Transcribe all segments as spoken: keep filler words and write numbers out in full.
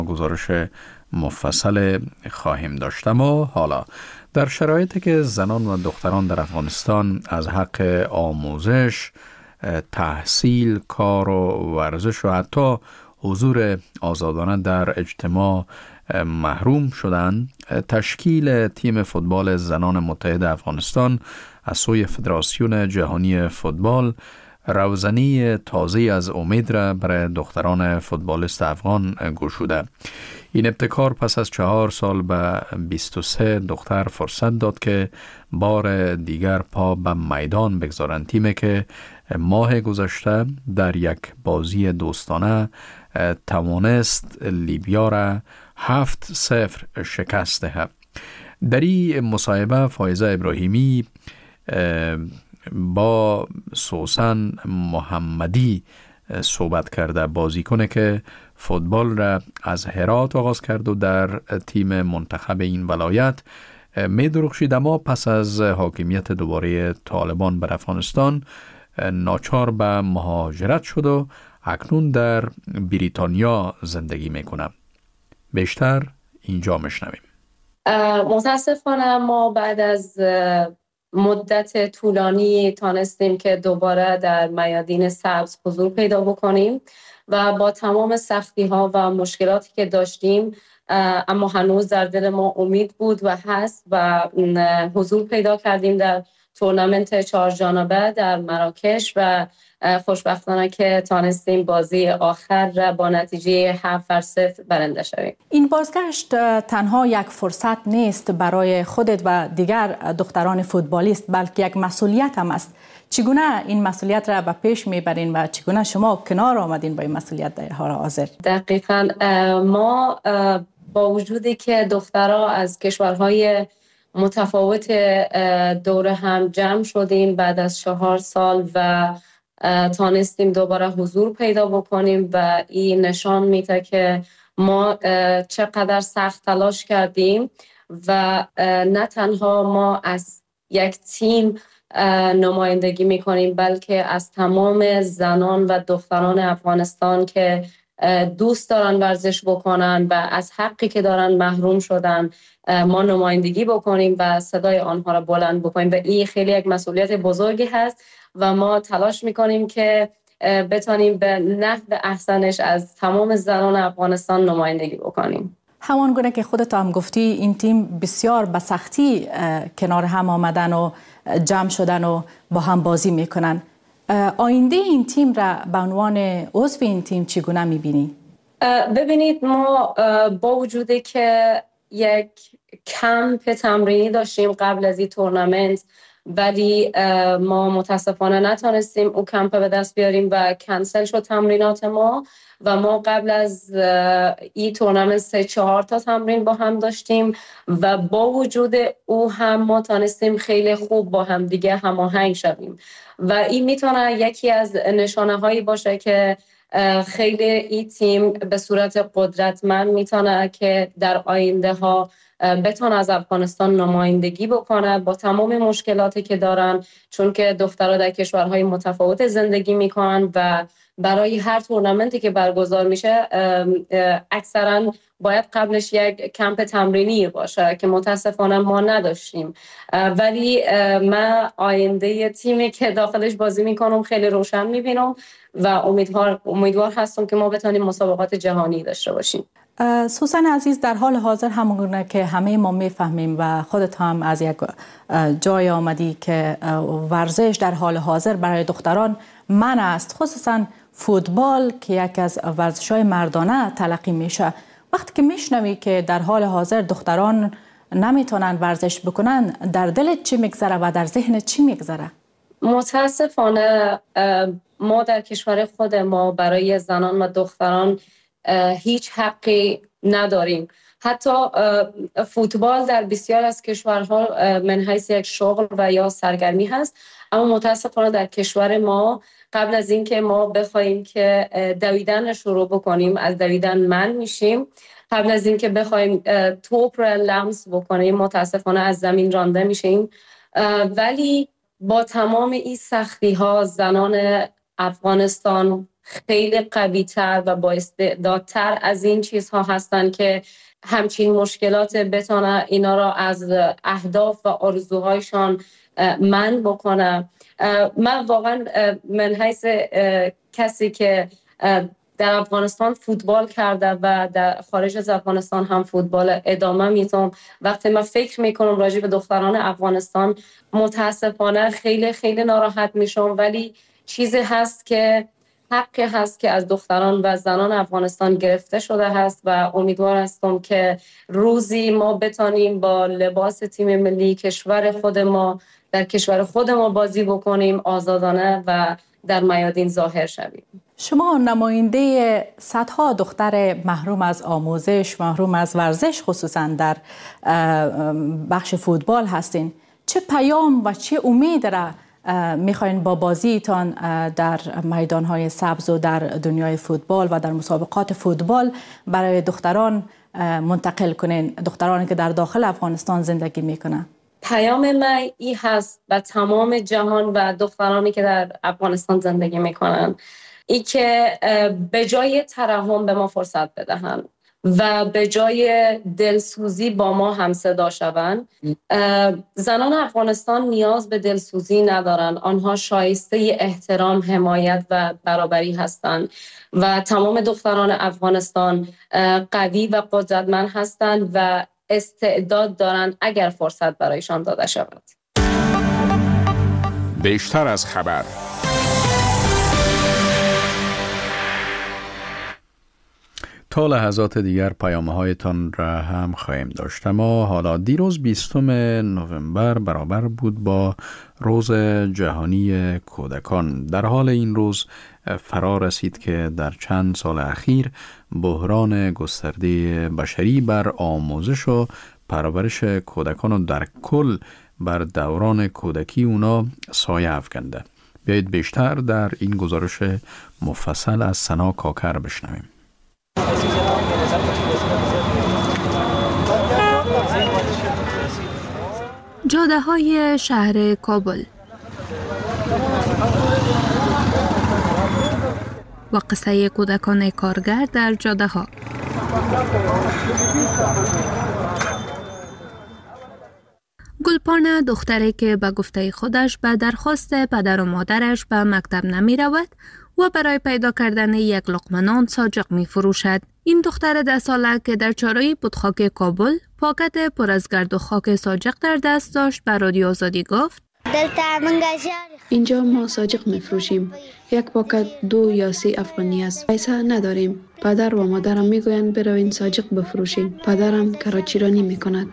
گزارش مفصل خواهیم داشت. اما حالا در شرایطی که زنان و دختران در افغانستان از حق آموزش، تحصیل، کار و ورزش و حتی حضور آزادانه در اجتماع محروم شدند، تشکیل تیم فوتبال زنان متحد افغانستان از سوی فدراسیون جهانی فوتبال روزنی تازه از امید را برای دختران فوتبالیست افغان گشوده. این ابتکار پس از چهار سال به بیست و سه دختر فرصت داد که بار دیگر پا به میدان بگذارند. تیمی که ماه گذشته در یک بازی دوستانه توانست لیبیا را هفت صفر شکست دهد. در این مصاحبه فایزه ابراهیمی با سوسن محمدی صحبت کرده، بازیکن که فوتبال را از هرات آغاز کرد و در تیم منتخب این ولایت می درخشید، اما پس از حاکمیت دوباره طالبان بر افغانستان ناچار به مهاجرت شد و اکنون در بریتانیا زندگی میکنه. بیشتر اینجا مشنویم. متاسفانه ما بعد از مدت طولانی تانستیم که دوباره در میادین سبز حضور پیدا بکنیم و با تمام سختی ها و مشکلاتی که داشتیم، اما هنوز در دل ما امید بود و هست و حضور پیدا کردیم در تورنمنت چهار جانبه در مراکش و خوشبختانه که تانستیم بازی آخر را با نتیجه هفت بر صفر برنده شویم. این بازگشت تنها یک فرصت نیست برای خودت و دیگر دختران فوتبالیست، بلکه یک مسئولیت هم است. چگونه این مسئولیت را به پیش میبرین و چگونه شما کنار آمدین با این مسئولیت در حال حاضر؟ دقیقاً ما با وجودی که دخترها از کشورهای متفاوت دور هم جمع شدیم بعد از چهار سال و تانستیم دوباره حضور پیدا بکنیم و این نشان میده که ما چقدر سخت تلاش کردیم و نه تنها ما از یک تیم نمایندگی میکنیم بلکه از تمام زنان و دختران افغانستان که دوست دارن ورزش بکنن و از حقی که دارن محروم شدن ما نمایندگی بکنیم و صدای آنها را بلند بکنیم و این خیلی یک مسئولیت بزرگی هست و ما تلاش میکنیم که بتونیم به نحو احسنش از تمام زنان افغانستان نمایندگی بکنیم. همان گونه که خودت هم گفتی این تیم بسیار به سختی کنار هم آمدن و جمع شدن و با هم بازی میکنن. آینده این تیم را به عنوان عضو این تیم چگونه میبینی؟ ببینید ما با وجودی که یک کمپ تمرینی داشتیم قبل از این تورنمنت، ولی ما متاسفانه نتونستیم او کمپ به دست بیاریم و کنسل شد تمرینات ما و ما قبل از این تورنمنت سه چهار تا تمرین با هم داشتیم و با وجود او هم ما تونستیم خیلی خوب با هم دیگه هماهنگ شویم و این میتونه یکی از نشانه هایی باشه که خیلی این تیم به صورت قدرتمند میتونه که در آینده ها بتونه از افغانستان نمایندگی بکنه با تمام مشکلاتی که دارن، چون که دخترها در کشورهای متفاوت زندگی میکنن و برای هر تورنمنتی که برگزار میشه اکثرا باید قبلش یک کمپ تمرینی باشه که متاسفانه ما نداشتیم، ولی من آینده تیمی که داخلش بازی میکنم خیلی روشن میبینم و امیدوار امیدوار هستم که ما بتونیم مسابقات جهانی داشته باشیم. سوسن عزیز، در حال حاضر همونگونه که همه ما میفهمیم و خودت هم از یک جای آمدی که ورزش در حال حاضر برای دختران منع است، خصوصا فوتبال که یکی از ورزش‌های مردانه تلقی میشه. وقتی که میشنوی که در حال حاضر دختران نمیتونن ورزش بکنن، در دلت چی میگذره و در ذهنت چی میگذره؟ متاسفانه ما در کشور خود ما برای زنان و دختران هیچ حقی نداریم. حتی فوتبال در بسیار از کشورها من حیث یک شغل و یا سرگرمی هست، اما متاسفانه در کشور ما قبل از اینکه ما بخوایم که دویدن شروع بکنیم از دویدن منع میشیم، قبل از اینکه بخوایم توپ را لمس بکنیم متاسفانه از زمین رانده میشیم. ولی با تمام این سختی ها زنان افغانستان خیلی قوی تر و با استعدادتر از این چیزها هستن که همچین مشکلات بتونه اینا را از اهداف و آرزوهایشان منع بکنه. من واقعا من حیث کسی که در افغانستان فوتبال کرده و در خارج از افغانستان هم فوتبال ادامه میدم، وقتی من فکر میکنم راجع به دختران افغانستان متاسفانه خیلی خیلی ناراحت میشم، ولی چیزی هست که حقی هست که از دختران و زنان افغانستان گرفته شده هست و امیدوار هستم که روزی ما بتانیم با لباس تیم ملی کشور خود ما در کشور خود ما بازی بکنیم، آزادانه و در میادین ظاهر شویم. شما نماینده صدها دختر محروم از آموزش، محروم از ورزش خصوصا در بخش فوتبال هستین. چه پیام و چه امید را میخواین با بازیتان در میدانهای سبز و در دنیای فوتبال و در مسابقات فوتبال برای دختران منتقل کنین، دخترانی که در داخل افغانستان زندگی میکنن؟ پیام من این هست به تمام جهان و دخترانی که در افغانستان زندگی میکنن، ای که به جای ترحم به ما فرصت بدهن و به جای دلسوزی با ما هم صدا شوند. زنان افغانستان نیاز به دلسوزی ندارن، آنها شایسته احترام، حمایت و برابری هستند و تمام دختران افغانستان قوی و قدرتمند هستند و استعداد دارند اگر فرصت برایشان داده شود. بیشتر از خبر. تا لحظات دیگر پیامه هایتان را هم خواهیم داشت. اما حالا دیروز بیستم نوامبر برابر بود با روز جهانی کودکان. در حال این روز فرا رسید که در چند سال اخیر بحران گسترده بشری بر آموزش و پرورش کودکان و در کل بر دوران کودکی اونا سایه افکنده. بیایید بیشتر در این گزارش مفصل از سنا کاکر بشنویم. جاده های شهر کابل و قصه کودکان کارگر در جاده ها. گلپانه دختری که به گفته خودش به درخواست پدر و مادرش به مکتب نمی رود و برای پیدا کردن یک لقمه نان ساجق می فروشد. این دختر ده ساله که در چهارراه پودخاک کابل پاکت پر از گرد و خاک ساجق در دست داشت به رادیو آزادی گفت: اینجا ما ساجق می فروشیم. یک پاکت دو یا سه افغانی است. پیسه نداریم. پدر و مادرم می گویند بروین ساجق بفروشیم. پدرم کراچی رانی می کند.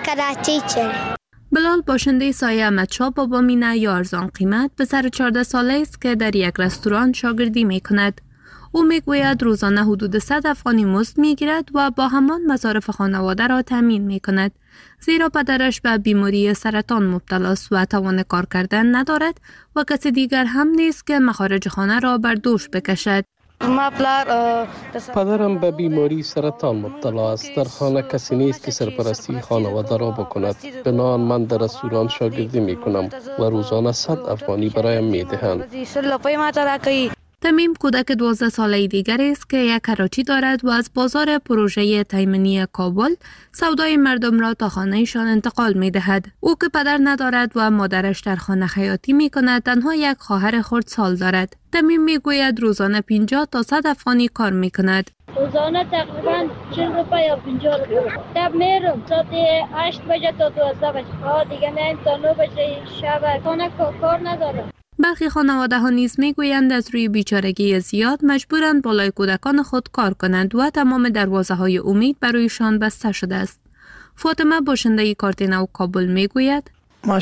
بلال باشنده سایه احمدشاه بابا مینه یا ارزان قیمت پسر چهارده ساله است که در یک رستوران شاگردی می کند. او می گوید روزانه حدود صد افغانی مزد می گیرد و با همان مصارف خانواده را تامین می کند. زیرا پدرش به بیماری سرطان مبتلا است و توان کار کردن ندارد و کسی دیگر هم نیست که مخارج خانه را بر دوش بکشد. پدرم به بیماری سرطان مبتلا است. در خانه کسی نیست که سرپرستی خانواده را بکند. بنابراین من در رستوران شاگردی می کنم و روزانه صد افغانی برایم می دهند. تمیم کودک دوازده ساله دیگر است که یک کراچی دارد و از بازار پروژه تایمنی کابل سودای مردم را تا خانهشان انتقال می دهد. او که پدر ندارد و مادرش در خانه خیاطی می کند، تنها یک خواهر خردسال دارد. تمیم می گوید روزانه پنجاه تا صد افغانی کار می کند. روزانه تقریبا چهل روپیه یا پنجاه روپیه. شب میرم ساعت هشت بجه تا دوازده بجه. آه دیگه میرم تا نه بجه شب. خانه کار ندارم. برخی خانواده ها نیز می گویند از روی بیچارگی زیاد مجبورند بالای کودکان خود کار کنند و تمام دروازه های امید برایشان بسته شده است. فاطمه باشنده کارتینو کابل می گوید: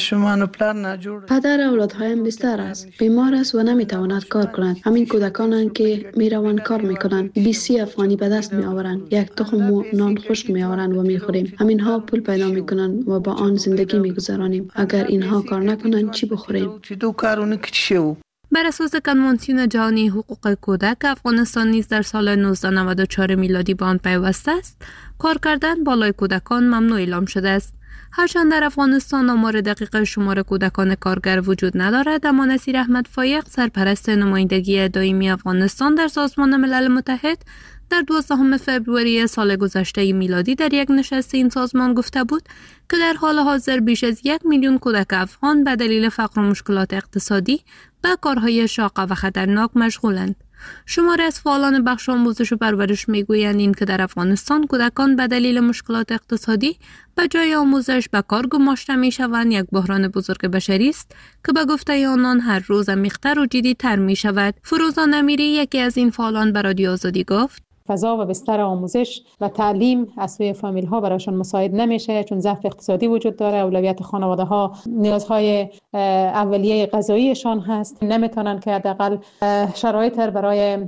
پدر اولادهایم بستر است، بیمار است و نمیتواند کار کند. همین کودکانند که میروند کار میکنند. بیست افغانی به دست می آورند. یک تخم و نان خشک می آورند و میخوریم. همین ها پول پیدا میکنند و با آن زندگی میگذرانیم. اگر اینها کار نکنند چی بخوریم؟ بر اساس کنوانسیون جهانی حقوق کودک، افغانستان نیز در سال نوزده نود و چهار میلادی به آن پیوسته است. کار کردن بالای کودکان ممنوع اعلام شده است. هرچند در افغانستان آمار دقیق شمار کودکان کارگر وجود ندارد، اما نصیر احمد فایق سرپرست نمایندگی دائمی افغانستان در سازمان ملل متحد در دوازدهم فوریه سال گذشته میلادی در یک نشست این سازمان گفته بود که در حال حاضر بیش از یک میلیون کودک افغان به دلیل فقر و مشکلات اقتصادی به کارهای شاق و خطرناک مشغولند. شماری از فعالان بخش آموزش و پرورش میگویند این که در افغانستان کودکان به دلیل مشکلات اقتصادی به جای آموزش به کار گماشته میشوند یک بحران بزرگ بشری است که به گفته آنان هر روز عمیق‌تر و جدی‌تر میشود. فروزا نمیری یکی از این فعالان به رادیو آزادی گفت: فضا و بستر آموزش و تعلیم از سوی فامیل ها برایشان مساعد نمیشه، چون ضعف اقتصادی وجود داره. اولویت خانواده ها نیازهای اولیه غذاییشان هست، نمیتونن که حداقل شرایط برای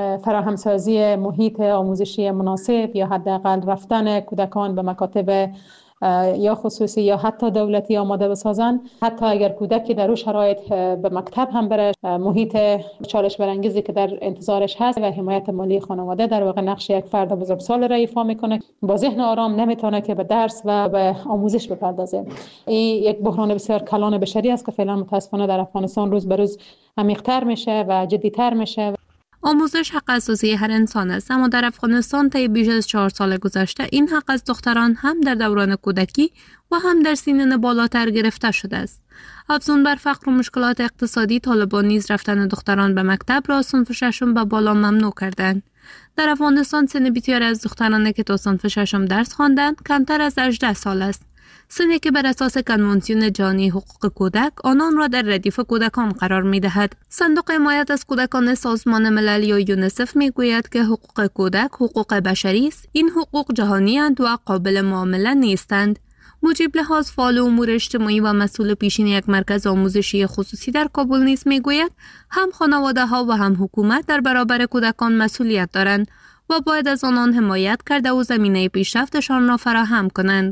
فراهمسازی محیط آموزشی مناسب یا حداقل رفتن کودکان به مکاتب یا خصوصی یا حتی دولتی آماده بسازن. حتی اگر کودکی در اون شرایط به مکتب هم بره، محیط چالش برانگیزی که در انتظارش هست و حمایت مالی خانواده در واقع نقش یک فرد بزرگسال را ایفا میکنه. با ذهن آرام نمیتونه که به درس و به آموزش بپردازه. این یک بحران بسیار کلان بشری است که فعلا متاسفانه در افغانستان روز به روز عمیق‌تر میشه و جدی‌تر میشه. آموزش حق اساسی هر انسان است، اما در افغانستان طی بیش از چهار سال گذشته این حق از دختران هم در دوران کودکی و هم در سنین بالاتر گرفته شده است. افزون بر فقر و مشکلات اقتصادی، طالبان نیز رفتن دختران به مکتب را صنف ششم به بالا ممنوع کردند. در افغانستان سن بسیاری از دخترانی که تا صنف ششم درس خواندند کمتر از هجده سال است، سنی که بر اساس کنوانسیون جهانی حقوق کودک آنان را در ردیف کودکان قرار می‌دهد. صندوق حمایت از کودکان سازمان ملل یا یونیسف می‌گوید که حقوق کودک حقوق بشری است. این حقوق جهانی اند و قابل معامله نیستند. مجیب لحاظ، فعال امور اجتماعی و مسئول پیشین یک مرکز آموزشی خصوصی در کابل نیز می‌گوید هم خانواده‌ها و هم حکومت در برابر کودکان مسئولیت دارند و باید از آنان حمایت کرده و زمینه پیشرفتشان را فراهم کنند.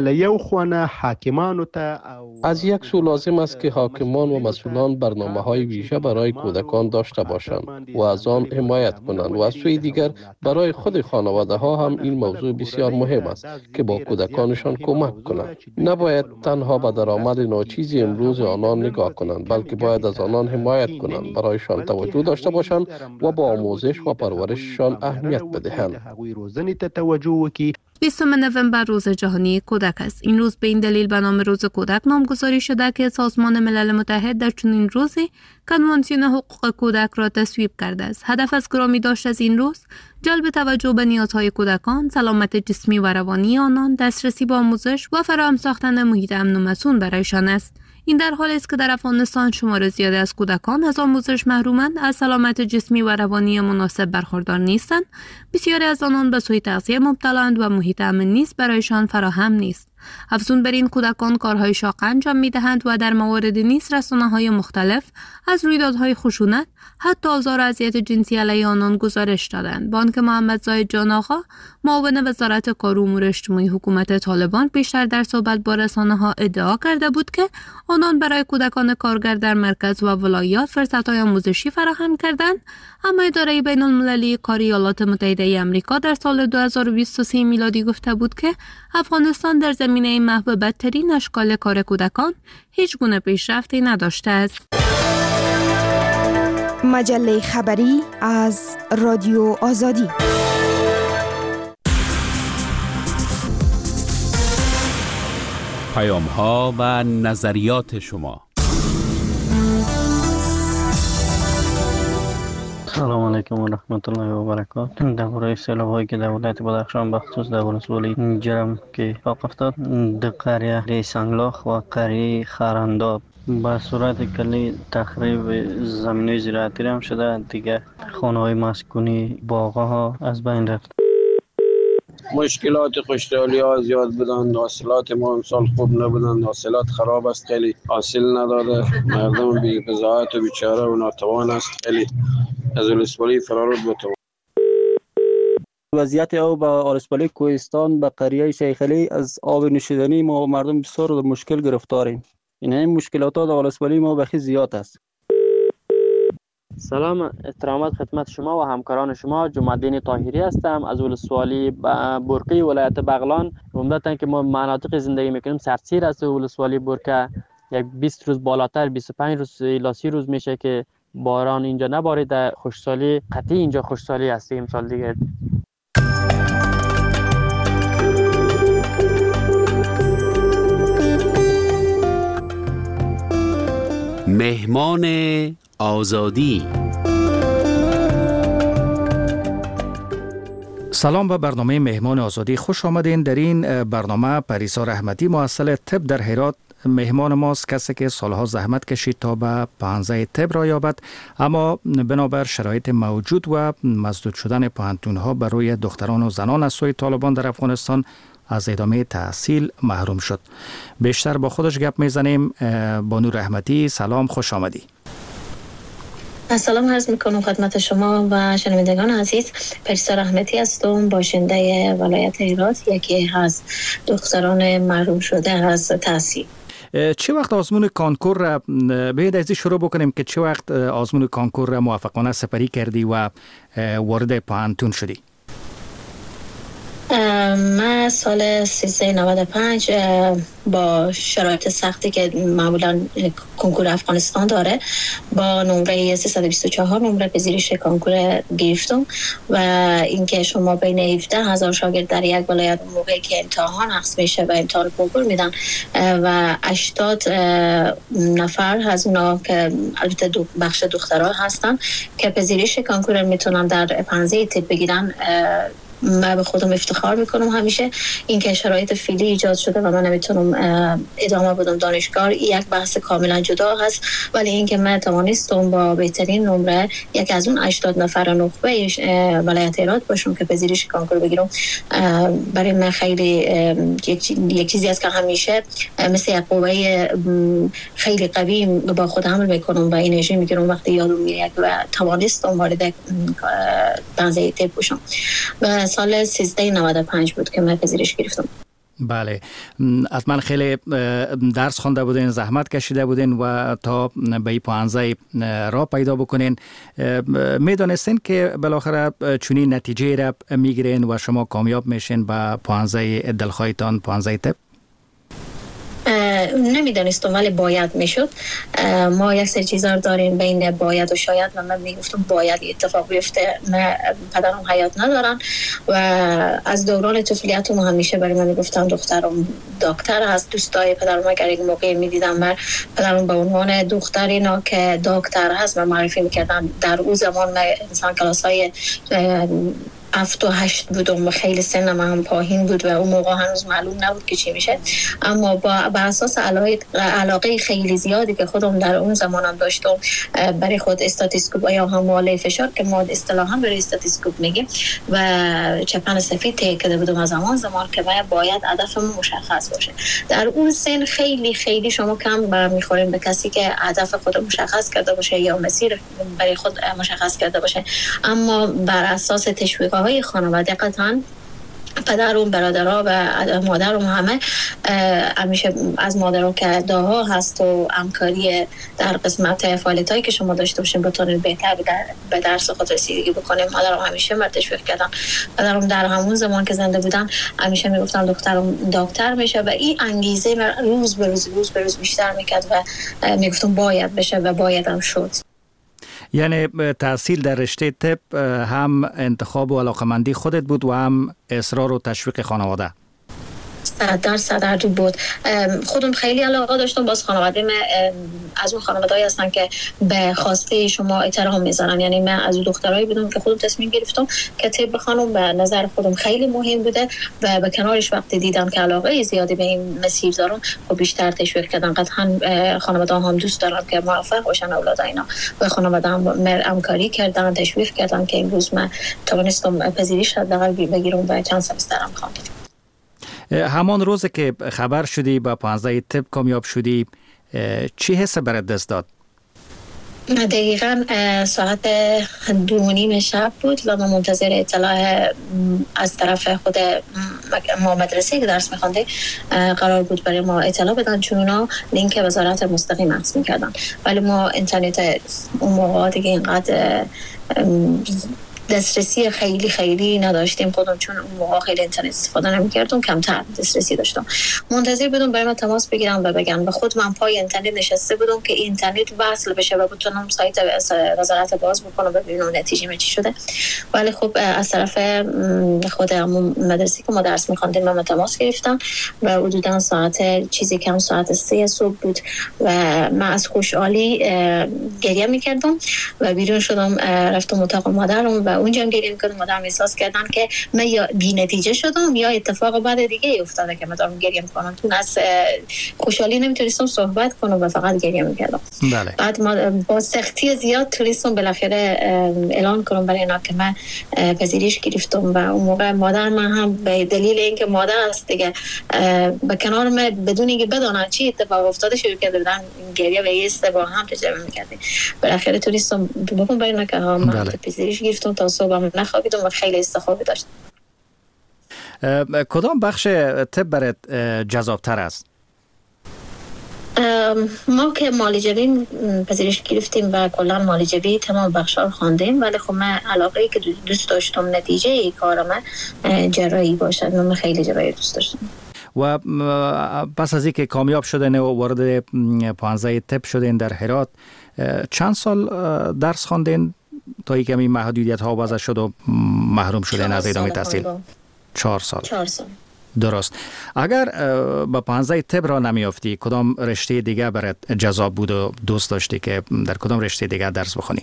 از یک سو لازم است که حاکمان و مسئولان برنامه‌های ویژه برای کودکان داشته باشند و از آن حمایت کنند و از سوی دیگر برای خود خانواده ها هم این موضوع بسیار مهم است که با کودکانشان کمک کنند. نباید تنها به درآمد ناچیز امروز آنان نگاه کنند، بلکه باید از آنان حمایت کنند، برایشان توجه داشته باشند و با آموزش و پرورششان اهمیت بدهند. بیستم نوامبر روز جهانی کودک است. این روز به این دلیل به نام روز کودک نامگذاری شده که سازمان ملل متحد در چنین روزی کنوانسیون حقوق کودک را تصویب کرده است. هدف از گرامی داشت از این روز جلب توجه به نیازهای کودکان، سلامت جسمی و روانی آنان، دسترسی به آموزش و فراهم ساختن محیط امن و مسئول برایشان است. این در حالی است که در افغانستان شمار زیادی از کودکان از آموزش محرومند، از سلامت جسمی و روانی مناسب برخوردار نیستند. بسیاری از آنان به سوء تغذیه مبتلایند و محیط امن نیز برایشان فراهم نیست. افزون بر این کودکان کارهای شاق انجام می‌دهند و در موارد نیز رسانه‌های مختلف از رویدادهای خشونت، حتی آزار و اذیت جنسی علیه آنان گزارش دادند. بانک محمد زاهد جان آقا، معاون وزارت کار و امور اجتماعی حکومت طالبان، پیشتر در صحبت با رسانه‌ها ادعا کرده بود که آنان برای کودکان کارگر در مرکز و ولایات فرصت‌های آموزشی فراهم کردند، اما اداره بین‌المللی کار ایالات متحده آمریکا در سال دو هزار و بیست و سه میلادی گفته بود که افغانستان در زمینه محو بدترین اشکال کار کودکان هیچ گونه پیشرفتی نداشته است. مجله خبری از رادیو آزادی. پیام ها و نظریات شما. سلام علیکم و رحمت الله و برکاته. درباره سیلاب هایی که در ولایت بدخشان به خصوص در ولسوالی جرم که اتفاق افتاد، در قریه سنگلاخ و قریه خرنداب به صورت کلی تخریب زمینه زراعتی هم شده. دیگه خانه های مسکونی، باغ‌ها ها از بین رفت. مشکلات خوشحالی ها زیاد بودن، حاصلات ما امسال خوب نبودن، حاصلات خراب است، خیلی حاصل نداده، مردم بی بضاعت و بیچاره و ناتوان است، خیلی از ولسوالی فرار بود. وضعیت آب با ولسوالی کوهستان به قریه شیخ علی از آب نوشیدنی ما مردم بسیار در مشکل گرفتاریم. این این مشکلات ها در ولسوالی ما بخی زیاد است. سلام احترامات خدمت شما و همکاران شما. جمع‌الدین طاهری هستم از ولسوالی برقی ولایت بغلان. عمدتاً که ما مناطق زندگی میکنیم سردسیر است ولسوالی برقه. یک بیست روز بالاتر بیست و پنج روز الی سی روز میشه که باران اینجا نباریده. خشکسالی قطعی اینجا خشکسالی است. امسال دیگه مهمان آزادی. سلام به برنامه مهمان آزادی، خوش آمدین. در این برنامه پریسا رحمتی مؤسسه طب در هرات مهمان ماست، کسی که سالها زحمت کشید تا به پانزده طب را یابد، اما بنابر شرایط موجود و مسدود شدن پوهنتون‌ها بر روی دختران و زنان از سوی طالبان در افغانستان از ادامه تحصیل محروم شد. بیشتر با خودش گپ میزنیم. بانو رحمتی، سلام، خوش آمدی. سلام عرض میکنم خدمت شما و شنوندگان عزیز. پریسا رحمتی هستم، باشنده ولایت هرات، یکی از دختران محروم شده از تحصیل. چه وقت آزمون کانکور را باید از شروع بکنیم که چه وقت آزمون کانکور را موفقانه سپری کردی و وارد پوهنتون شدی؟ من سال سیزده نود و پنج با شرایط سختی که معمولا کنکور افغانستان داره با نمره سیصد و بیست و چهار نمره پذیرش کنکور گرفتم و اینکه شما بین هفده هزار شاگرد در یک ولایت موقعی که امتحان عقد میشه و امتحان کنکور میدن و هشتاد نفر از اونا که البته دو بخش دخترها هستن که پذیرش کنکور میتونن در پانزده طب بگیرن. من به خودم افتخار میکنم همیشه اینکه شرایط فعلی ایجاد شده و من نمیتونم ادامه بدم دانشگاه، یک بحث کاملا جدا هست، ولی اینکه من توانستم با بهترین نمره یک از اون هشتاد نفر نخبه ولایت هرات باشم که پذیرش کنکور بگیرم، برای من خیلی یک, یک چیزی است که همیشه مثل یک قوه خیلی قوی با خود حمل میکنم و انرژی میگیرم وقتی یادم میاد و توانستم وارد پانزده طب بشم. و سال سیزده نود و پنج بود که من پذیرش گرفتم. بله، حتما خیلی درس خوانده بودین، زحمت کشیده بودین و تا به پانزده را پیدا بکنین. میدانستین که بالاخره چونی نتیجه را میگیرین و شما کامیاب میشین با پانزده دلخواهتان، پانزده طب؟ نمیدانستم ولی باید میشد. ما یک سری چیزا داریم بین باید و شاید و من میگفتم باید اتفاق بیفته. من پدرم حیات ندارن و از دوران طفولیتم همیشه برای من میگفتن دخترم دکتر هست. دوستای پدرم اگر یک موقع میدیدم من پدرم به عنوان دخترینا که دکتر هست و معرفی میکردن. در اون زمان من انسان کلاسای هفت و هشت بودم و خیلی سنم هم پایین بود و اون موقع هنوز معلوم نبود که چی میشه، اما با بر اساس علاقه, علاقه خیلی زیادی که خودم در اون زمانم داشتم برای خود استاتیسکوپ یا حمله فشار که ما اصطلاحا برای استاتیسکوپ میگیم و چپن سفید طی کرده بودم از زمان زمان که باید هدفم مشخص باشه. در اون سن خیلی خیلی شما کم برمیخوریم به کسی که هدف خود مشخص کرده باشه یا مسیر برای خود مشخص کرده باشه، اما بر اساس تشویق های خانواده قطعا پدرم، برادرها و مادرم همه همیشه از مادرم که داها هست و همکاری در قسمت فعالیت هایی که شما داشته باشین بتونید بهتر به درس خود رسیدگی بکنیم. مادرم همیشه من تشویق کردن. پدرم در همون زمان که زنده بودن همیشه میگفتن دخترم دکتر میشه و این انگیزه من روز به روز روز به روز بیشتر میکرد و میگفتم باید بشه و بایدم شد. یعنی تحصیل در رشته طب هم انتخاب و علاقمندی خودت بود و هم اصرار و تشویق خانواده؟ صد درصد صد بود. خودم خیلی علاقه داشتم. باز خانواده من از اون خانواده‌ای هستن که به خواسته شما احترام میذارن. یعنی من از اون دخترایی بودم که خودم تصمیم گرفتم که طب بخونم، به نظر خودم خیلی مهم بوده و به کنارش وقتی دیدم که علاقه زیادی به این مسیر دارم و بیشتر تشویق کردن. قطعا خانواده هم دوست دارن که موفق باشن اولاد اینا و خانواده هم همکاری کردن، تشویق کردن که امروز من توانستم پذیرش حداقل بگیرم و چند سمسترم خواندم. همان روز که خبر شدی با پانزده طب کامیاب شدی چی حس برات دست داد؟ دقیقا ساعت دو و نیم شب بود و ما منتظر اطلاع از طرف خود ما مدرسه که درس میخونده قرار بود برای ما اطلاع بدن، چون اونا لینک وزارت مستقیم عکس میکردن، ولی ما اینترنت اون موقع دیگه اینقدر دسترسی خیلی خیلی نداشتیم خودم، چون اون موقع خیلی اینترنت استفاده نمی‌کردم، کمتر دسترسی داشتم. منتظر بودم برای من تماس بگیرم و بگن و خود من پای اینترنت نشسته بودم که اینترنت وصل بشه و بتونم سایت وزارت باز بکنم و ببینم نتیجه چی شده. ولی خب از طرف خود مدرسه که ما درس می‌خوندیم من تماس گرفتم و حدوداً ساعت چیزی کم ساعت سه صبح بود و من از خوشحالی گریه می‌کردم و بیرون شدم رفتم اتاق مادرم و اونجا هم گریه می‌کردم. مادرم احساس کردن که من یا بی نتیجه شدم یا اتفاق بعد دیگه افتاده که مادرم گریه می‌کنم، چون از خوشحالی نمیتونستم صحبت کنم و فقط گریه می‌کردم. بله. بعد ما با سختی زیاد تونستم بالاخره اعلان کنم برای اینا که من پذیرش گرفتم و اون موقع مادر من هم به دلیل اینکه مادر است دیگه به کنار من بدون اینکه بدونن چی اتفاق افتاده شروع کرده بودن گریه و ایست با هم تجربه می‌کردیم. بالاخره تونستم بگم برای اینا که من پذیرش گرفتم تا صبح نخوابیدم و خیلی استخوابی داشتم. کدام بخش طب برات جذاب‌تر است؟ ما که معالجه پذیرش گرفتیم و کلا معالجه تمام بخش‌ها رو خواندیم، ولی خب من علاقه‌ای که دوست داشتم نتیجه کارم جراحی باشد، من خیلی جراحی دوست داشتم. و پس از اینکه کامیاب شدین و وارد پانزده طب شدین در هرات، چند سال درس خواندین تا اینکه این محدودیت ها وضع شد و محروم شدین از ادامه تحصیل؟ چهار سال. چهار سال. درست. اگر با پانزده طب را نمیافتی، کدام رشته دیگه برات جذاب بود و دوست داشتی که در کدام رشته دیگه درس بخونی؟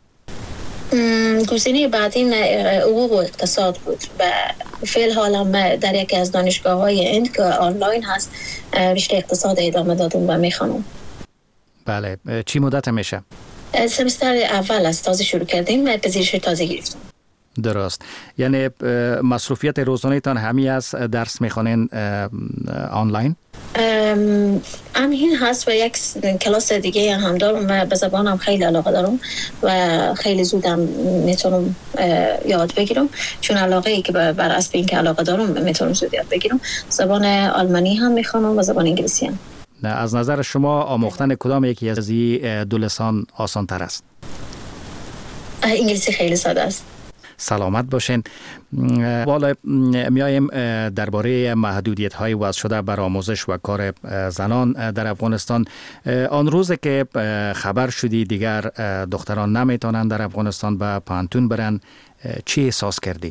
گزینه بعدی حقوق و اقتصاد بود و فعل حالا در یکی از دانشگاه های اند که آنلاین هست رشته اقتصاد ادامه دادم و میخوانم. بله. چی مدت میشه؟ سمستر اول از تازه شروع کردیم و پذیرش تازه گرفتم. درست. یعنی مصروفیت روزانه تان همی از درس میخوانین آنلاین؟ همین هست و یک کلاس دیگه هم دارم و به زبانم خیلی علاقه دارم و خیلی زودم میتونم یاد بگیرم، چون علاقه ای که بر اساس اینکه علاقه دارم میتونم زود یاد بگیرم. زبان آلمانی هم میخوانم و زبان انگلیسی هم. از نظر شما آموختن کدام یکی از این دو لسان آسان تر است؟ انگلیسی خیلی ساده است. سلامت باشین. والا میایم درباره محدودیت های وضع شده بر آموزش و کار زنان در افغانستان. آن روز که خبر شدی دیگر دختران نمیتونن در افغانستان به پانتون برن، چی احساس کردی؟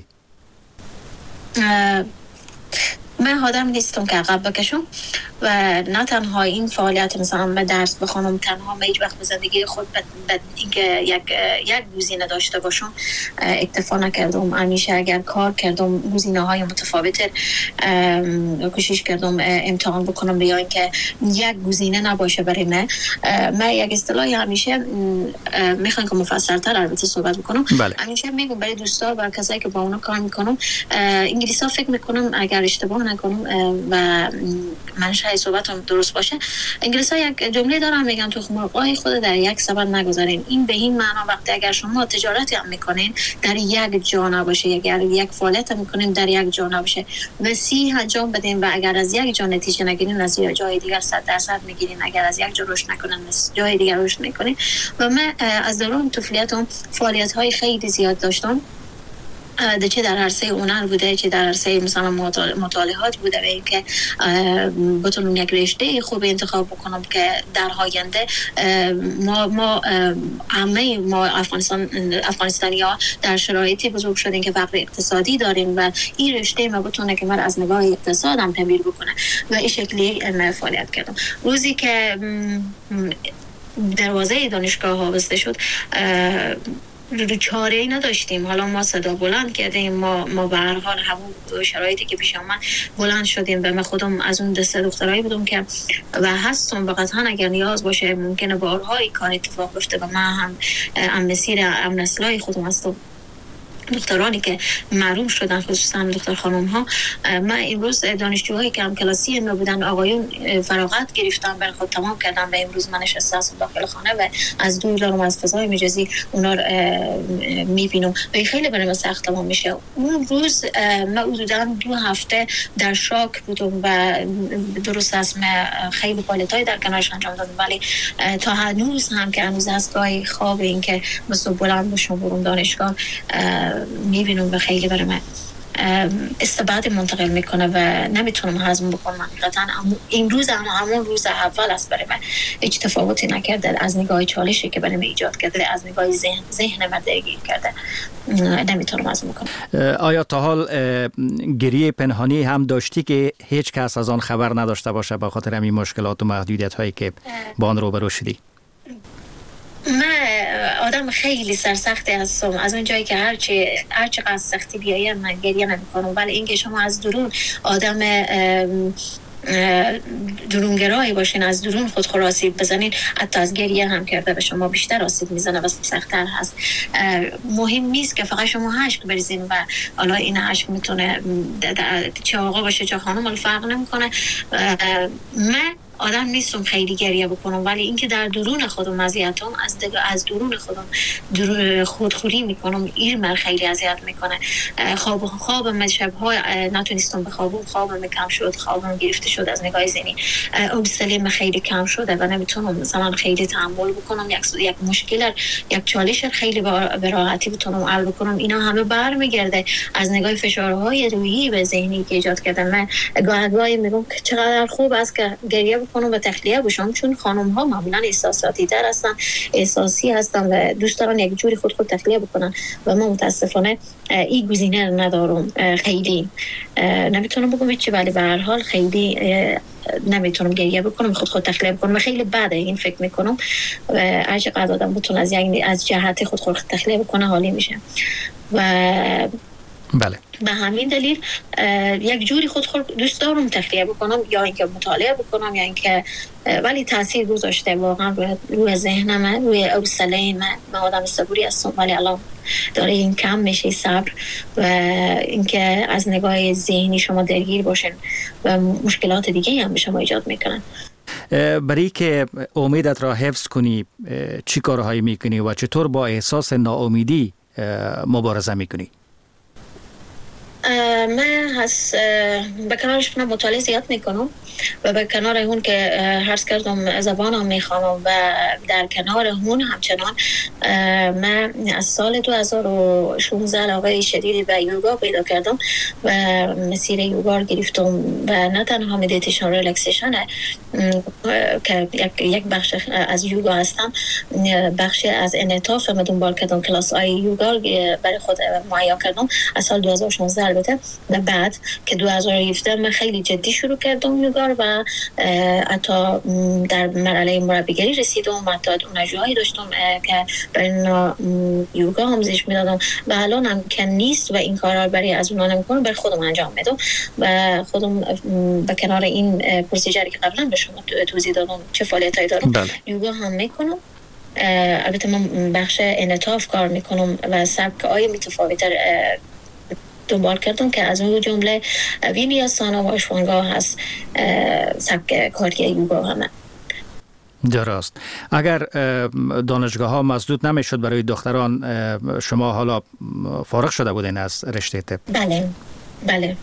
من آدم نیستم که عقب بکشم و نه تنها این فعالیت مثلا من درس بخونم، تنها من هیچ وقت به زندگی خود به اینکه یک یک گزینه داشته باشم اکتفا نکردم. همیشه اگر کار کردم گزینه‌های متفاوت کوشش کردم امتحان بکنم یا اینکه یک گزینه نباشه برای من. من یک اصطلاحی همیشه میخوام که مفصل‌تر البته صحبت بکنم. بله. همیشه میگم برای دوستا و کسایی که با اونا کار میکنم، انگلیسا فکر میکنم اگر اشتباه نکنم و من شاید صحبتم درست باشه، انگلیس‌ها یک جمله دارن میگن تو مرغای خود در یک سبد نگذارین. این به این معنا وقتی اگر شما تجارتی هم میکنین در یک جا نباشه، اگر یک فعالیت هم میکنین در یک جا نباشه، وسیع انجام بدین و اگر از یک جا نتیجه نگیرین از یک جای دیگر صد درصد میگیرین، اگر از یک جا رشد نکنن از جای دیگر رشد میکنین. و من از دوران طفولیتم فعالیت‌های خیلی زیاد داشتم، چه در عرصه هنر بوده، چه در عرصه مثلا مطالعات بوده و اینکه بتونم یک رشته خوب انتخاب بکنم که در آینده ما ما همه ما افغانستان افغانستانی‌ها در شرایطی بزرگ شدیم که فقر اقتصادی داریم و این رشته ما بتونه که من از نگاه اقتصاد هم تبدیل بکنه و این شکلی من فعالیت کردم. روزی که دروازه دانشگاه ها بسته شد چاره ای نداشتیم. حالا ما صدا بلند کردیم، ما ما به هر حال همون شرایطی که پیش آمد بلند شدیم و من خودم از اون دسته دخترایی بودم که و هستم و قطعا اگر نیاز باشه ممکنه بارها این کار اتفاق بیفته و من هم هم مسیر هم نسلای خودم هستم دخترانی که محروم شدن، خصوصا دختر خانم ها. من امروز دانشجوهایی که هم کلاسی ما بودن آقایون فراغت گرفتن برای خود تمام کردن و امروز من نشسته هستم داخل خانه و از دور دارم از فضای مجازی اونا رو میبینم و خیلی برای من سخت تمام میشه. اون روز من حدودا دو هفته در شاک بودم و درست است من خیلی فعالیت‌های در کنارش انجام دادم، ولی تا هنوز هم که هنوز از گاهی خواب این که مثلا بلند باشم برم دانشگاه میبینم و خیلی برای من استبعاد منتقل میکنه و نمیتونم هضم بکنم حقیقتا. این روز هم همون روز اول است برای من، هیچ تفاوتی نکرده از نگاه چالشی که برای من ایجاد کرده، از نگاه ذهن ذهن من درگیر کرده، نمیتونم هضم بکنم. آیا تا حال گریه پنهانی هم داشتی که هیچ کس از آن خبر نداشته باشه به خاطر همین مشکلات و محدودیت هایی که با آن روبرو شدی؟ من آدم خیلی سرسختی هستم، از اون جایی که هرچی هرچی قدر سختی بیاید من گریه نمی‌کنم، ولی اینکه شما از درون آدم درونگرایی باشین، از درون خود خود آسیب بزنین، حتی از گریه هم کرده به شما بیشتر آسیب میزنه و سخت‌تر هست. مهم نیست که فقط شما اشک بریزین و حالا این اشک میتونه چه آقا باشه چه خانم، ولی فرق نمیکنه. من آدم نیستم خیلی گریه بکنم، ولی اینکه در درون خودم اذیتم، از از درون خودم درون خودخوری میکنم، این من خیلی اذیت میکنه. خواب خوابم شب‌ها نتونستم بخوابم، خوابم کم شد، خوابم گرفته شد از نگاه ذهنی، حوصله‌ام خیلی کم شده و نمیتونم مثلا خیلی تحمل بکنم یک یک مشکل یک چالش خیلی به راحتی بتونم حل بکنم. اینا همه برمیگرده از نگاه فشارهای روحی و ذهنی که ایجاد کردن. من گاهی گاهی میگم که چقدر خوب است که گریه کنم و تخلیه بشم، چون خانم ها معمولا احساساتی تر هستن، احساسی هستن و دوست دارن یک جوری خود خود تخلیه بکنن و من متاسفانه این گزینه ندارم. خیلی نمیتونم بگم چی، ولی به هر حال خیلی نمیتونم گریه بکنم، خود خود تخلیه بکنم و خیلی بده این فکر میکنم و هر چقدر آدم بتونه از یعنی از جهت خود خود تخلیه بکنه حالی میشه و بله. به همین دلیل یک جوری خود خود دوست دارم تخلیه بکنم، یا اینکه مطالعه بکنم یا اینکه، ولی تاثیر گذاشته واقعا روی روی ذهن من، روی حوصله من. من آدم صبوری هستم ولی الان داره این کم میشه صبر و اینکه از نگاه ذهنی شما درگیر باشین و مشکلات دیگه هم به شما ایجاد میکنن. برای که امیدت را حفظ کنی چی کارهایی میکنی و چطور با احساس ناامیدی مبارزه میکنی؟ من هست به کنارش من مطالعه زیاد میکنم و به کنار اون که هرس کردم زبانم میخوام و در کنار اون همچنان من از سال دو هزار و شانزده علاقه شدیدی به یوگا پیدا کردم و مسیر یوگا گرفتم و نه تنها مدیتیشن ریلکسیشن که یک بخش از یوگا هستم، بخش از انعطاف من دنبال کردم، کلاس های یوگا برای خود مهیا کردم از سال دو هزار و شانزده البته. و بعد که دو هزار و هفده من خیلی جدی شروع کردم یوگا و حتی در مرحله مربیگری رسیدم، حتی دانشجوهایی داشتم که برای اینا یوگا آموزش میدادم و الان هم که نیست و این کارا برای از اونها نمیکنم، برای خودم انجام میدم و خودم به کنار این پروسیجری که قبلا به شما توضیح دادم چه فعالیتایی دارم بله. یوگا هم میکنم. البته من بخش انعطاف کار میکنم و سبک های متفاوت‌تر دنبال کردم که از اون جمله وینیاسانا و اشوانگا هست، سبک کاری یوگا همه. درست. اگر دانشگاه ها مسدود نمیشد برای دختران، شما حالا فارغ شده بودین از رشته طب؟ بله بله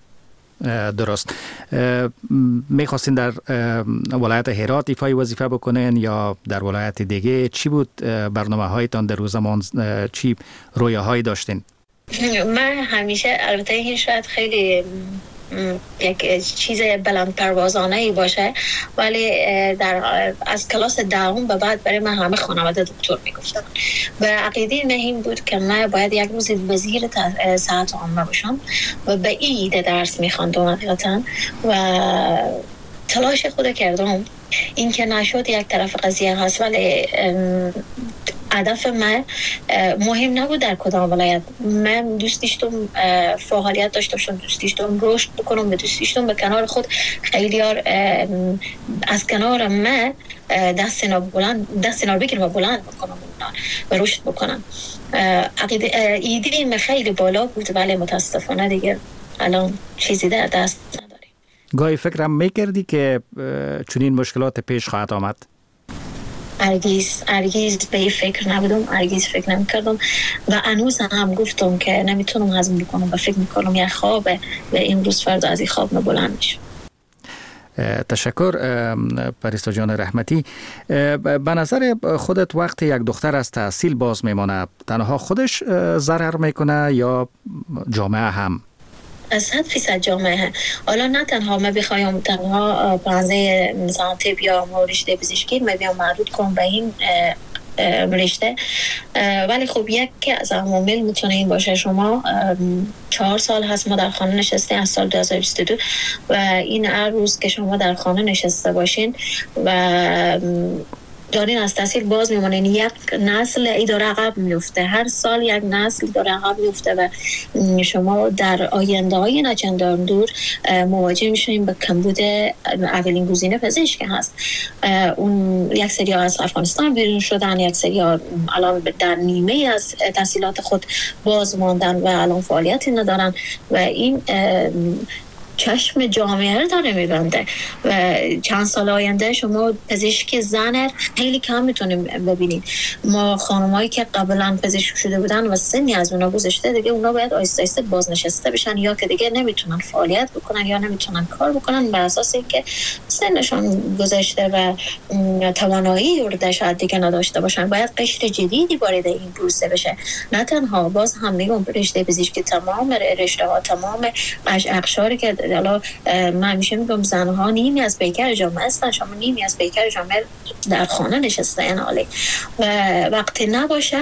درست. میخواستین در ولایت هرات ایفای وظیفه بکنین یا در ولایت دیگه؟ چی بود برنامه هایتان در روز زمان؟ چی رویاهایی داشتین؟ من همیشه، البته این شاید خیلی یک چیز بلند پروازانه ای باشه، ولی در از کلاس دهم به بعد برای من همه خانواده دکتر میگفتن و عقیده من این بود که من باید یک روز وزیر صحت عامه باشم و به این ایده درس میخواندم حقیقتا و تلاش خود کردم. این که نشد یک طرف قضیه هست، ولی هدف من مهم نبود در کدام ولایت. من دوست داشتم فعالیت داشته باشم، دوست داشتم رشد بکنم، دوست داشتم به کنار خود خیلی از کنار من دست اینا بلند دست اینا بگیرم و بلند بکنم. و رشد بکنن. عقیده ایدیم خیلی بالا بود ولی متاسفانه دیگه الان چیزی در دست نداریم. گاهی فکرم میکردی که چنین مشکلات پیش خواهد آمد؟ ارگیز ارگیز به این فکر نبودم، ارگیز فکر نمیکردم و هنوز هم گفتم که نمیتونم هضم بکنم و فکر میکنم یک خوابه و امروز فردا از این خواب نبلند میشم. تشکر پریستا جان رحمتی. به نظر خودت وقتی یک دختر از تحصیل باز میمانه تنها خودش ضرر میکنه یا جامعه هم؟ صد فیصد جامعه. حالا نه تنها ما بخوایم تنها پرنده مثلا طب یا رشته پزشکی ما بیام محدود کنم به این رشته، ولی خب یک از عوامل میتونه این باشه. شما چهار سال هست ما در خانه نشسته از سال دو هزار و بیست و دو و این هر روز که شما در خانه نشسته باشین و دارین از تحصیل باز میمونین، یک نسل ای داره عقب میفته، هر سال یک نسل داره عقب میفته و شما در آینده های نچندان دور مواجه میشین به کمبود اولین گزینه پزشک هست. اون یک سری از افغانستان بیرون شدن، یک سری الان در نیمه از تحصیلات خود باز ماندن و الان فعالیتی ندارن و این چشم جامعه رو داره میبنده و چند سال آینده شما پزشک زن خیلی کم میتونیم ببینید. ما خانمایی که قبلا پزشک شده بودن و سنی از اونا گذشته دیگه اونا باید آیسته آیسته بازنشسته بشن یا که دیگه نمیتونن فعالیت بکنن یا نمیتونن کار بکنن بر اساس اینکه سنشون گذشته و توانایی رو شاید دیگه نداشته باشن. باید قشر جدیدی وارد این پروسه بشه. نه تنها باز هم میگم رشته پزشکی تمام رشته ها تمام اقشاری که حالا من میشه میگم زنها نیمی از پیکر جامعه هستن، شما نیمی از پیکر جامعه در خانه نشسته این حالی و وقتی نباشه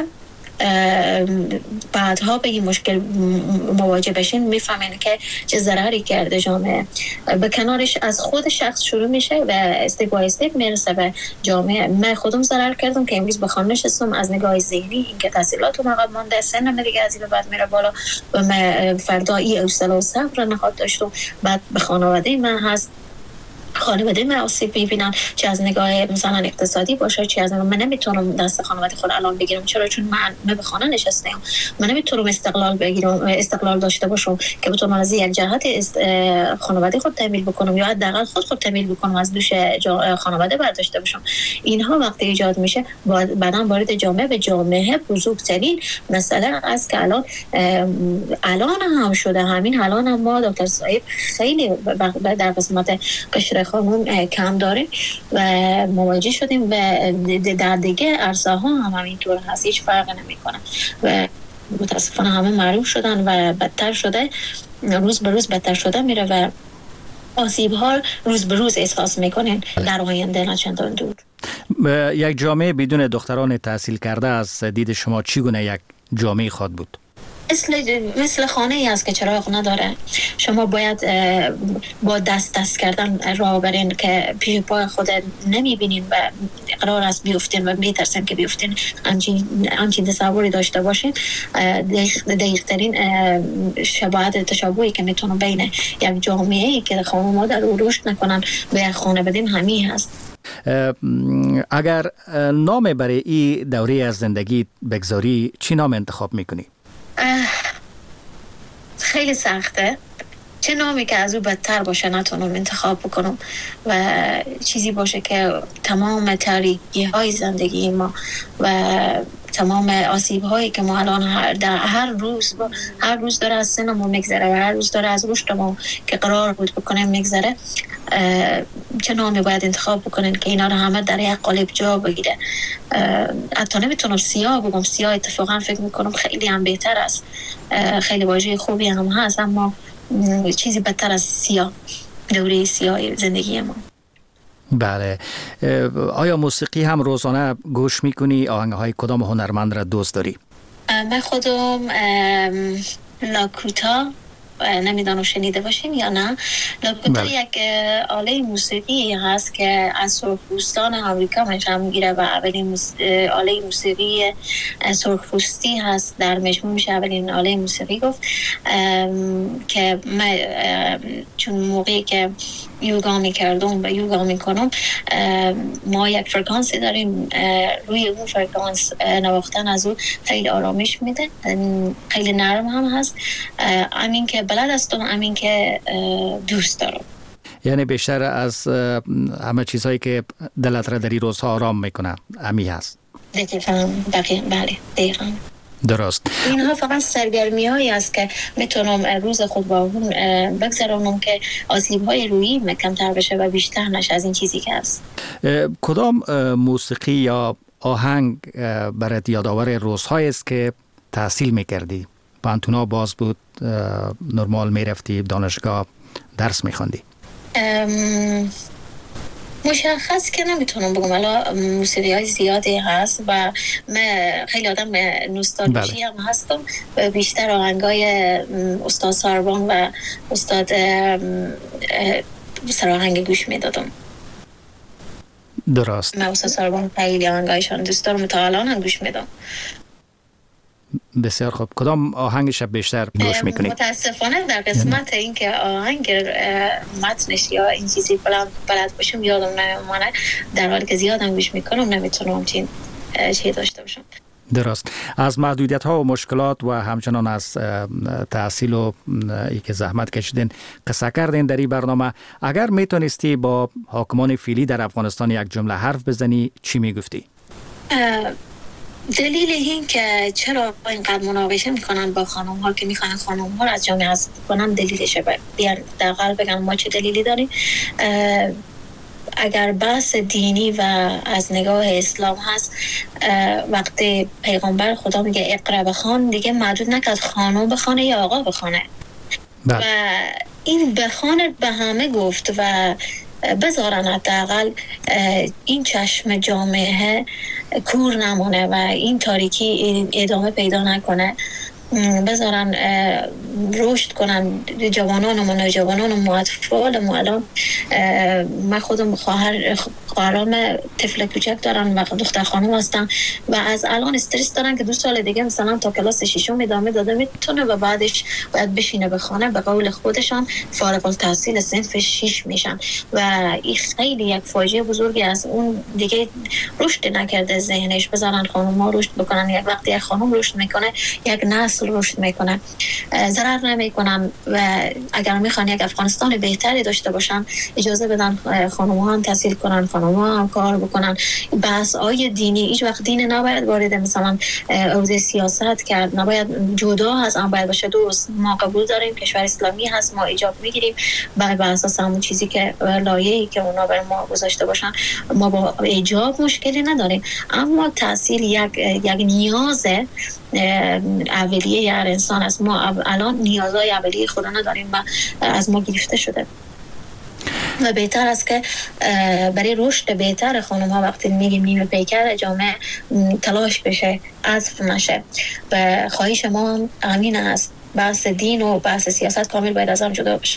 بعدها به این مشکل مواجه بشین میفهمین که چه ضرری کرده جامعه. به کنارش از خود شخص شروع میشه و استپ بای استپ میرسه به جامعه. من خودم ضرر کردم که امروز به خانه نشستم از نگاه ذهنی اینکه تحصیلاتم عقب مونده، سنم دیگه از این بعد میره بالا و من فردا این حوصله و صبر نخواد داشتم. بعد به خانواده من هست خانواده من آسیب میبینن، چه از نگاه مثلا اقتصادی باشه چه از نگاه من نمیتونم دست خانواده خود الان بگیرم. چرا؟ چون من من به خانه نشستم، من نمیتونم استقلال بگیرم استقلال داشته باشم که بتونم از یک جهت خانواده خود تامین بکنم یا حداقل خود خود تامین بکنم از دوش خانواده برداشته باشم. اینها وقتی ایجاد میشه بعداً وارد جامعه به جامعه بزرگترین مسئله است که الان الان هم شده. همین الان هم ما دکتر صاحب خیلی در قسمت قشر خانم کم داریم و مواجه شدیم و در دیگه عرصه ها هم همینطور هست، هیچ فرق نمیکنه و متاسفانه همه معروف شدن و بدتر شده، روز به روز بدتر شده میره و آسیب ها روز به روز احساس میکنین در آینده نه چندان دور. یک جامعه بدون دختران تحصیل کرده از دید شما چگونه یک جامعه خواد بود؟ مثل مثل خانه ای است که چراغ نداره. شما باید با دست دست کردن راه برین که پیش پای خود نمیبینین و قرار است بیفتین و میترسین که بیفتین. همچین همچین تصوری داشته باشین. دقیق ترین شباهت تشابهی که میتونه بین یک جامعه ای که خانواده در او رشد نکنن و یک خانه بدین همین هست. اگر نام برای این دوره از زندگی بگذاری چی نام انتخاب میکنی؟ خیلی سخته. چه نامی که از او بدتر باشه نتونم انتخاب بکنم و چیزی باشه که تمام تاریکی های زندگی ما و تمام آسیب هایی که ما الان هر, در هر روز هر روز داره از سنمون میگذره و هر روز داره از رشدمون که قرار بود بکنیم میگذره. چه نامی باید انتخاب بکنین که اینا رو همه در یک قالب جا بگیره. حتی نمیتونم سیاه بگم، سیاه اتفاقا فکر میکنم خیلی هم بهتر است، خیلی واژه خوبی هم هست، اما چیزی بدتر از سیاه، دوره سیاه زندگی ما. بله. آیا موسیقی هم روزانه گوش میکنی؟ آهنگهای کدام هنرمند را دوست داری؟ من خودم لاکوتا نمیدانم شنیده باشین یا نه. لاکوتا یک آله موسیقی هست که از سرخپوستان آمریکا منشأ میگیره و اولین موس... آله موسیقی سرخپوستی هست در مجموع میشه اولین آله موسیقی گفت که من چون موقعی که یوگا میکردم و یوگا میکنم ما یک فرکانسی داریم روی اون فرکانس نواختن از اون خیلی آرامش میده خیلی نرم هم هست همین که بلد هستم همین که دوست دارم یعنی بیشتر از همه چیزهایی که دلت را در این روزها آرام میکنه امی هست دقیقاً بله دقیقاً درست اینها فقط سرگرمی هایی است که میتونم روز خود با اون بگذرانم که آسیب های روحی کمتر بشه و بیشتر نشه از این چیزی که هست. کدام موسیقی یا آهنگ برات یادآور روزهایی است که تحصیل میکردی؟ پانتونا باز بود، نرمال میرفتی دانشگاه درس میخوندی؟ ام... مشخص که نمیتونم بگم الان موسیقی های زیادی هست و من خیلی آدم نوستالژی هم هستم و بیشتر آهنگای استاد ساربان و استاد سراهنگ گوش میدادم. درست. من استاد ساربان خیلی آهنگایشان دوست دارم تا الان هم گوش میدم. بسیار خوب. کدام آهنگش بیشتر گوش میکنید؟ متاسفانه در قسمت این که آهنگ متنش یا این چیزی بلند بلد باشم یادم نمیمونه در حالی که زیادم گوش میکنم نمیتونم چین چی داشته باشم. درست. از محدودیت ها و مشکلات و همچنان از تحصیل و ای که زحمت کشیدین قصه کردین در این برنامه. اگر میتونستی با حاکمان فعلی در افغانستان یک جمله حرف بزنی چی میگفتی؟ دلیل این که چرا اینقدر مناقشه میکنن با خانم ها که میخوان خانم ها رو از جامعه حذف کنن دلیلشه بیان در قلب بگن ما چه دلیلی داریم. اگر بحث دینی و از نگاه اسلام هست وقتی پیغمبر خدا میگه اقرا بخوان دیگه محدود نکرد خانم بخونه یا آقا بخونه و این بخونه به همه گفت و بذارن حداقل این چشم جامعه کور نمونه و این تاریکی ادامه پیدا نکنه بذارن رشد کنن جوانان و نوجوانان و اطفال ما. الان من خودم خواهر خواهرام طفل کوچک دارن و دختر خانم هستن و از الان استرس دارن که دو سال دیگه مثلا تا کلاس ششم ادامه داده میتونه و بعدش باید بشینه بخونه به قول خودشان فارغ التحصیل صنف شش میشن و این خیلی یک فاجعه بزرگی است. اون دیگه رشد نکرده ذهنش. بذارن خانم ها رشد بکنن. یک وقتی یک خانم رشد میکنه یک نسل رشد میکنه ضرر نمیکنن و اگر میخوان یک افغانستان بهتری داشته باشن اجازه بدن خانم ها هم تحصیل کنن خانم ها هم کار بکنن. بحث های دینی هیچ وقت دین نباید وارد مثلا حوزه سیاست کرد نباید جدا از آن باید باشه. درست ما قبول داریم کشور اسلامی هست ما ایجاب میگیریم بر اساس همون چیزی که لایه‌ای که اونا برای ما گذاشته باشن ما با ایجاب مشکلی نداریم اما تحصیل یک یک نیاز اولیه هر انسان است. ما الان نیازهای اولیه خدا نداریم و از ما گرفته شده و بهتر است که برای رشد بهتر خانم ها وقتی میگیم نیمه پیکر جامعه تلاش بشه حذف نشه و خواهش ما همین است. بحث دین و بحث سیاست کامل باید از هم جدا بشه.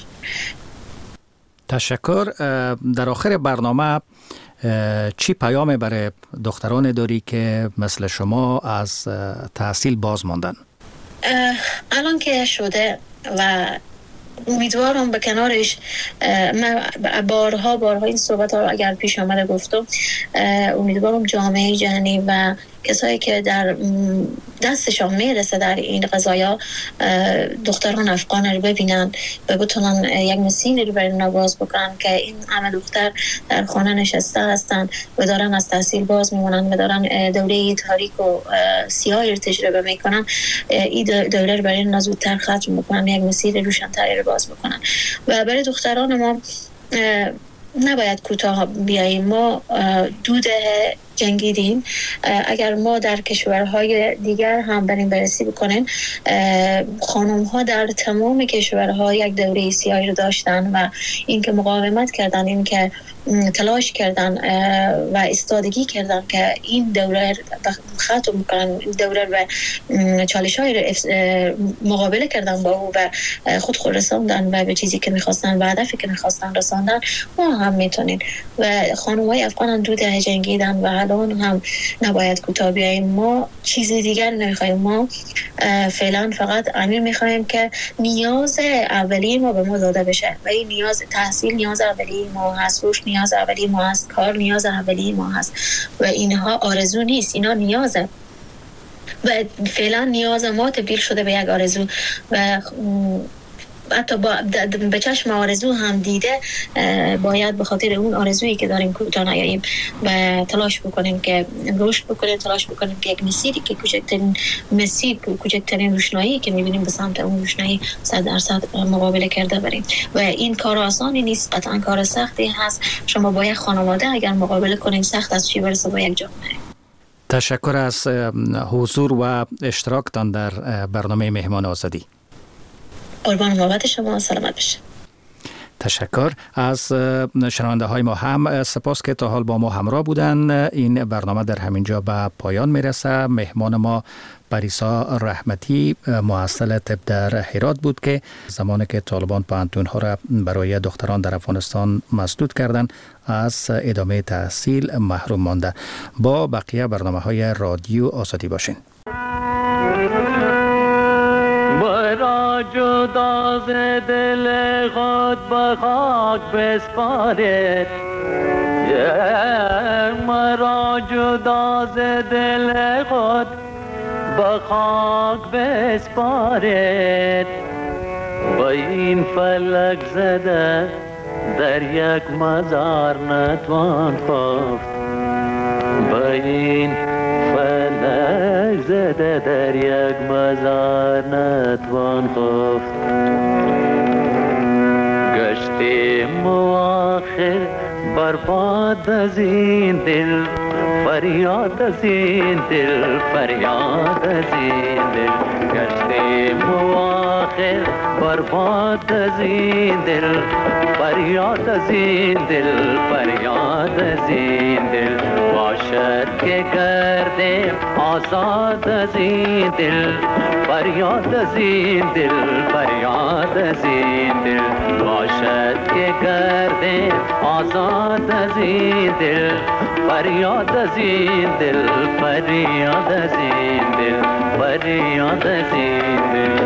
تشکر. در آخر برنامه چی پیام برای دختران داری که مثل شما از تحصیل باز ماندن؟ الان که شده و امیدوارم به کنارش من بارها بارها این صحبت ها اگر پیش آمده گفتم امیدوارم جامعه جهانی و کسایی که در دستشان میرسه در این قضایا دختران افغان رو ببینن و بتونن یک مسیری رو برای اونا باز بکنن که این همه دختر در خانه نشسته هستن و دارن از تحصیل باز میمونن و دارن دوره تاریک و سیاهی رو تجربه میکنن. این دوره رو برای اونا زودتر ختم بکنن یک مسیر روشن‌تری رو باز بکنن و برای دختران ما نباید کوتاه بیاییم. ما دود جنگیدیم. اگر ما در کشورهای دیگر هم بریم بررسی بکنیم خانم ها در تمام کشورها یک دوره سیاهی رو داشتن و این که مقاومت کردن این که تلاش کردن و استادگی کردن که این دوره ختم کنن دوره و چالش های رو مقابله کردن با او و خود خود رساندن و به چیزی که میخواستن و هدفی که میخواستن رساندن ما هم میتونیم و خانم های افغان هم دود جنگیدن و الان هم نباید کوتاه بیاییم. ما چیز دیگر نمیخوایم. ما فعلا فقط همین میخوایم که نیاز اولیه ما به ما داده بشه و این نیاز تحصیل نیاز اولیه ما هست، روش نیاز اولیه ما هست، کار نیاز اولیه ما هست و اینها آرزو نیست، اینا نیازه و فعلا نیاز ما تبدیل شده به یک آرزو و حتی با به چشم آرزو هم دیده باید به خاطر اون آرزویی که داریم کوتاه نیاییم و تلاش بکنیم که رشد بکنیم، تلاش بکنیم که یک مسیری که کوچکترین مسیر کوچکترین روشنایی که میبینیم به سمت اون روشنایی صد درصد مقابله کرده بریم و این کار آسانی نیست، قطعا کار سختی هست. شما با یک خانواده اگر مقابله کنیم سخت است، چی برسه با یک جامعه. تشکر از حضور و اشتراکتان در برنامه مهمان آزادی. قربان محبت شما، سلامت بشه. تشکر از شنونده های ما هم سپاس که تا حال با ما همراه بودن. این برنامه در همینجا به پایان میرسه. مهمان ما پریسا رحمتی محصل طب در هرات بود که زمانی که طالبان پانتون ها را برای دختران در افغانستان مسدود کردند از ادامه تحصیل محروم مانده. با بقیه برنامه های رادیو آزادی باشین. مرا جدا ز دل خود به خاک بسپارید، مرا جدا ز دل خود به خاک بسپارید، با این فلک زده در یک مزار نتوان خفت، با این فلک زده در یک مزار نتوان خفت. گشتیم آخر برباد از این دل، فریاد از این دل، فریاد از این دل. گشتیم آخر برباد از این دل، فریاد از این دل، فریاد از این دل. باشد که گردیم آزاد از این دل، فریاد از این دل، فریاد از این دل. باشد که گردیم آزاد از این دل، فریاد از این دل، فریاد از این دل، فریاد از این دل.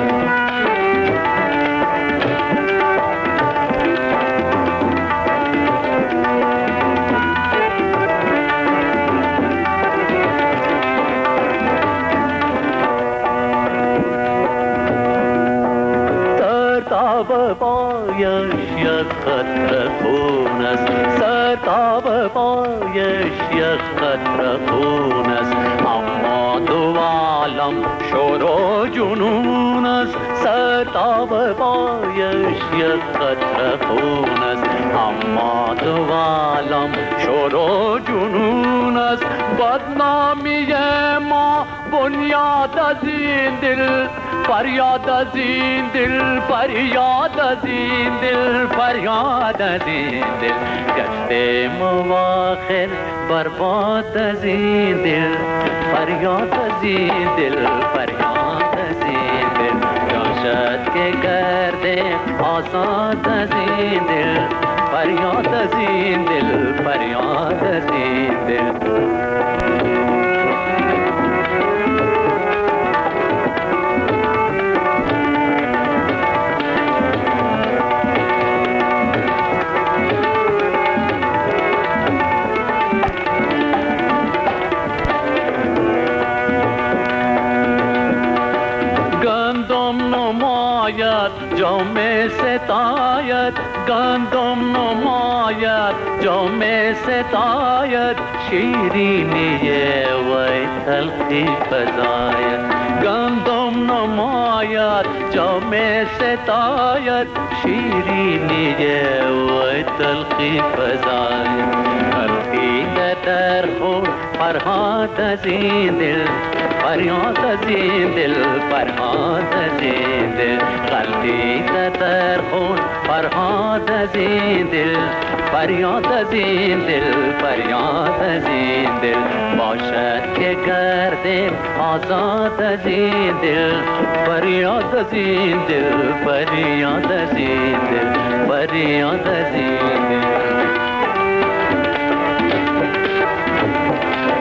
سرتاب پایش یک قطره خون است، سرتاب پایش یک قطره خون است، اما دو عالم شور و جنون است. سرتاب پایش یک قطره خون است، اما دو عالم شور و جنون است. بدنامی ما بنیاد از این دل، فریاد از این دل، فریاد از این دل، فریاد از این دل. گشتیم آخر برباد از این دل، فریاد از این دل، فریاد از این دل. باشد که گردیم آزاد از این دل، فریاد از این دل، فریاد از این دل. جام ستایت، گندم نماید جام ستایت، شیرینی وی تلخی فزاید. گندم نماید جام ستایت، شیرینی وی تلخی فزاید. تلخی در خون فرهاد از این دل، فریاد از این دل، فریاد از این دل. غلطی در خون فرهاد از این دل، فریاد از این دل، فریاد از این دل. باشد که گردیم آزاد از این دل، فریاد از این دل، فریاد از این دل، فریاد از این دل.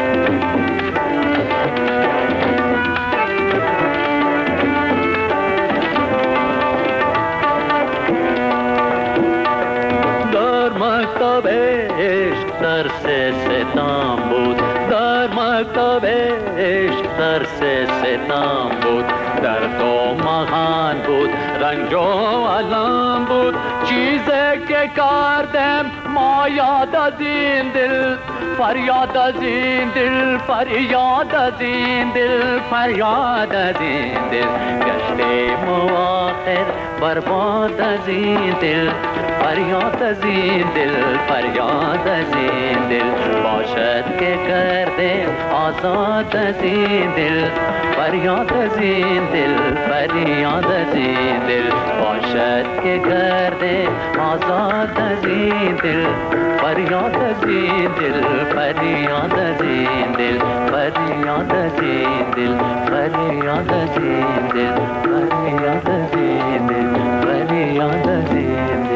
مکتب عشق درس ستم بود، در مکتب عشق درس ستم بود، در تو مهان بود، رنج و علم بود، چیزی که کردم ما یاد از این دل، فریاد از این دل، فریاد از این دل، فریاد از این دل، گشتیم و آخر برباد از این دل، فریاد از این دل، فریاد از این دل، باشد که کرده آزاد از این دل، فریاد از این دل، فریاد از این دل، باشد که کرده آزاد از این دل، فریاد از این دل، فریاد از این دل، فریاد از این دل، فریاد از این دل، فریاد از این دل، فریاد از این دل.